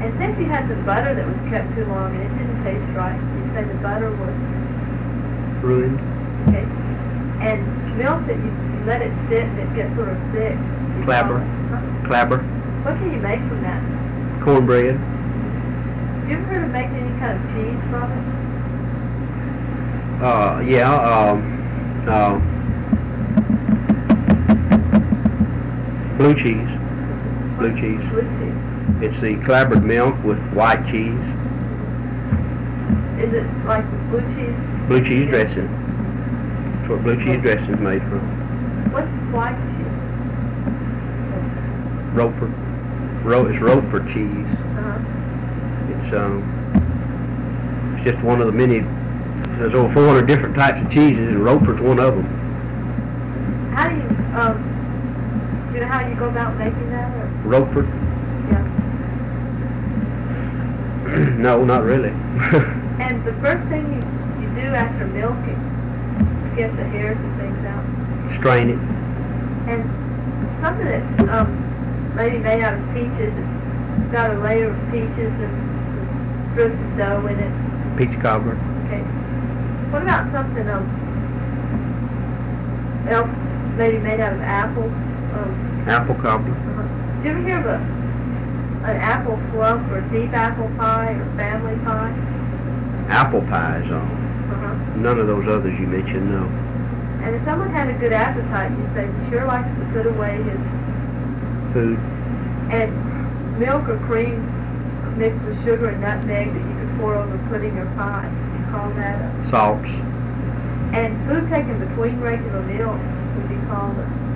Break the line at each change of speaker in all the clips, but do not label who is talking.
And say if you had some butter that was kept too long and it didn't taste right, you say the butter was
ruined.
okay. And milk that you let it sit and it gets sort of thick.
Clabber. Clabber.
What can you make from that?
Cornbread.
Have you ever heard of making any kind of cheese from it?
Blue cheese. Blue cheese.
Blue cheese.
It's the clabbered milk with white cheese.
Is it like blue cheese?
Blue cheese dressing. That's what blue cheese dressing is made from.
What's white cheese?
Roper. It's Roper cheese. It's just one of the many. There's over 400 different types of cheeses, and Roper's one of them.
How do you know how you go about making that? Or?
Roper?
Yeah.
No, not really.
And the first thing you do after milking to get the hairs and things out?
Strain it.
And something that's maybe made out of peaches, it's got a layer of peaches and some strips of dough in it.
Peach cobbler.
Okay. What about something else maybe made out of apples?
Apple cobbler.
Did you ever hear of an apple slump or deep apple pie or family pie?
Apple pies, none of those others you mentioned, no.
And if someone had a good appetite, you say, he sure likes to put away his
food.
And milk or cream mixed with sugar and nutmeg that you could pour over pudding or pie. You call that
salts.
And food taken between regular meals would be called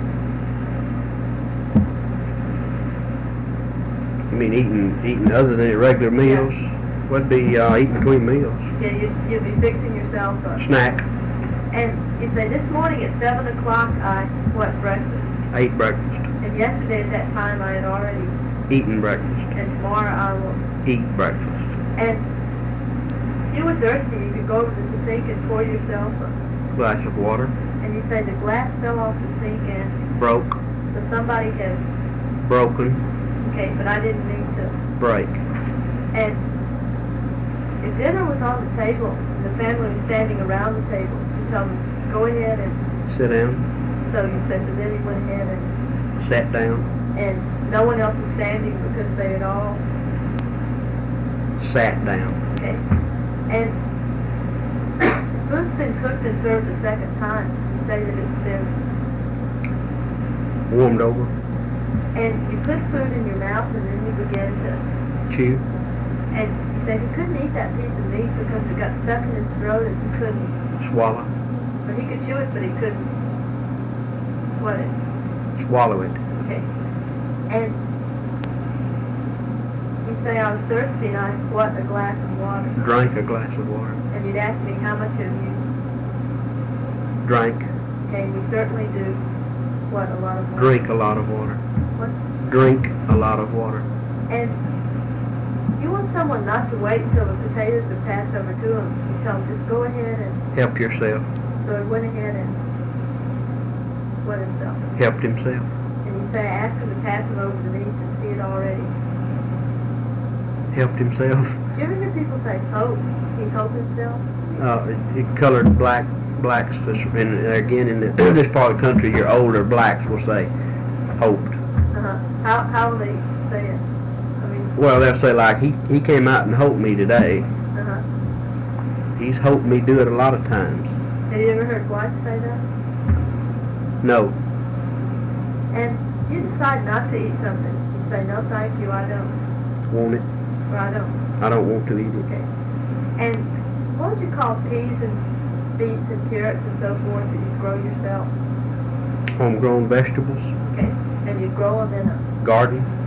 You mean eating other than regular meals?
Yeah.
Would be eating between meals.
Yeah, you'd be fixing yourself a
snack.
And you say, this morning at 7 o'clock I, breakfast?
I ate breakfast.
And yesterday at that time I had already
eaten breakfast.
And tomorrow I will
eat breakfast.
And if you were thirsty, you could go over to the sink and pour yourself a
glass of water.
And you say the glass fell off the sink and
broke.
So somebody has
broken.
Okay, but I didn't mean to
break.
And if dinner was on the table and the family was standing around the table, you tell them, go ahead and
sit down.
So you say, so then he went ahead and
sat down.
And no one else was standing because they had all
sat down.
Okay. And food's been cooked and served a second time. You say that it's been
warmed over.
And you put food in your mouth and then you begin to
chew.
And you say he couldn't eat that piece of meat because it got stuck in his throat and he couldn't
swallow.
Or he could chew it, but he couldn't what it?
Swallow it.
Okay. And you say I was thirsty and I a glass of water.
Drank a glass of water.
And you'd ask me how much have you
drank.
Okay, you certainly do what, a lot of water?
Drink a lot of water.
What?
Drink a lot of water.
And you want someone not to wait until the potatoes are passed over to them. You tell them, just go ahead and
help yourself.
So he went ahead and what himself?
Helped himself.
And you say, ask him to pass him over the meat and see it already.
Helped himself.
Do you ever hear people say, hope? He helped himself?
It colored blacks, and again in this part of the country, your older blacks will say, hoped.
How will they say it? I mean,
well, they'll say like, he came out and helped me today. He's helped me do it a lot of times.
Have you ever heard whites say that?
No.
And you decide not to eat something. You say, no thank you, I don't.
Want it?
Or I don't.
I don't want to eat it.
Okay. And what would you call peas and beets and carrots and so forth that you grow yourself?
Homegrown vegetables.
Okay. And you grow them in a
garden.